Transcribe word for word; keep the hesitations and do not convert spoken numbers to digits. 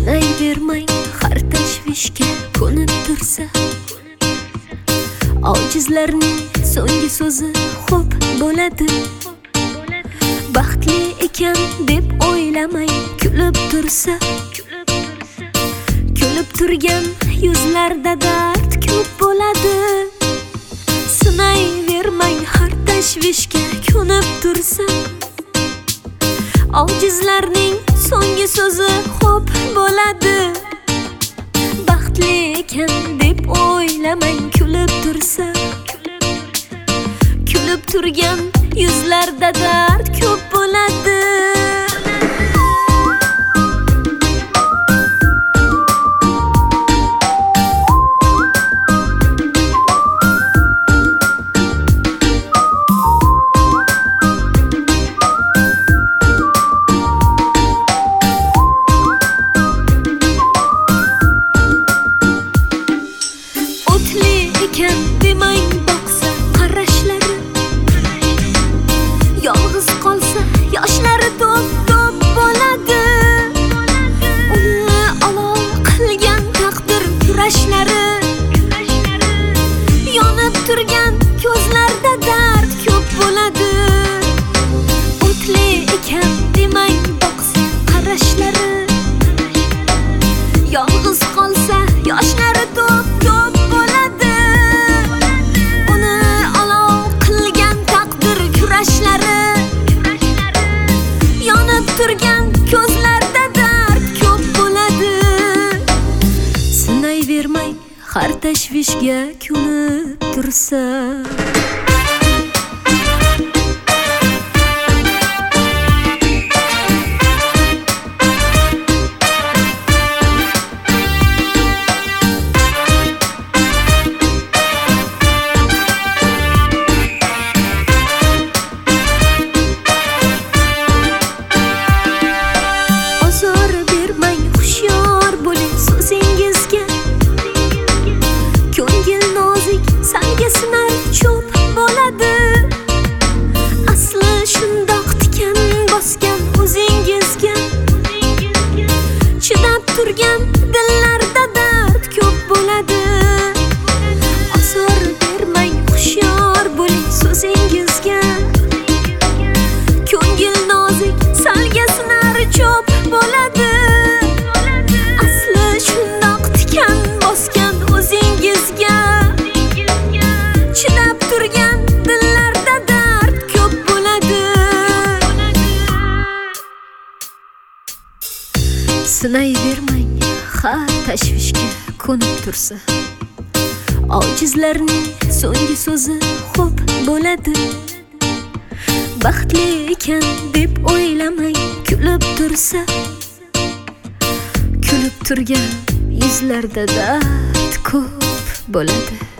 Sinayvermang har tashvishga ko'nib tursa, ojizlarning so'nggi so'zi xo'p bo'ladi. Baxtli ekan deb o'ylamay kulib tursa, kulib turgan yuzlarda dard ko'p bo'ladi. Sinayvermang har tashvishga ko'nib tursa, ojizlarning so'nggi so'zi xo'p bo'ladi. Baxtli ekan deb o'ylamang kulib tursa, kulib turgan yuzlarda dard ko'p bo'ladi. Ekan demang boqsa qarashlari, yolg'iz qolsa yoshlari to'p-to'p bo'ladi. Uni olov qilgan taqdir kurashlari, yonib turgan ko'zlarda dard ko'p bo'ladi. O'tli ekan demang boqsa qarashlari, yolg'iz qolsa yoshlari to'p-to'p bo'ladi. Turgan ko'zlarda dard ko'p bo'ladi. Sinayvermang har tashvishga ko'nib tursa. Salgasinar cho'p bo'ladi. Asli shundoq tikan bosgan o'zingizga, chidab turgan dillarda dard ko'p bo'ladi. Osor bermang, hushyor bo'ling so'zingizga. Ko'ngil nozik, salgasinar cho'p bo'ladi. Asli shundoq tikan bosgan o'zingizga, chidab turgan dillarda dard ko'p bo'ladi. Sinayvermang har tashvishga ko'nib tursa, ojizlarning so'nggi so'zi xo'p bo'ladi. Baxtli ekan deb o'ylamang kulib tursa, kulib turgan yuzlarda dard ko'p bo'ladi.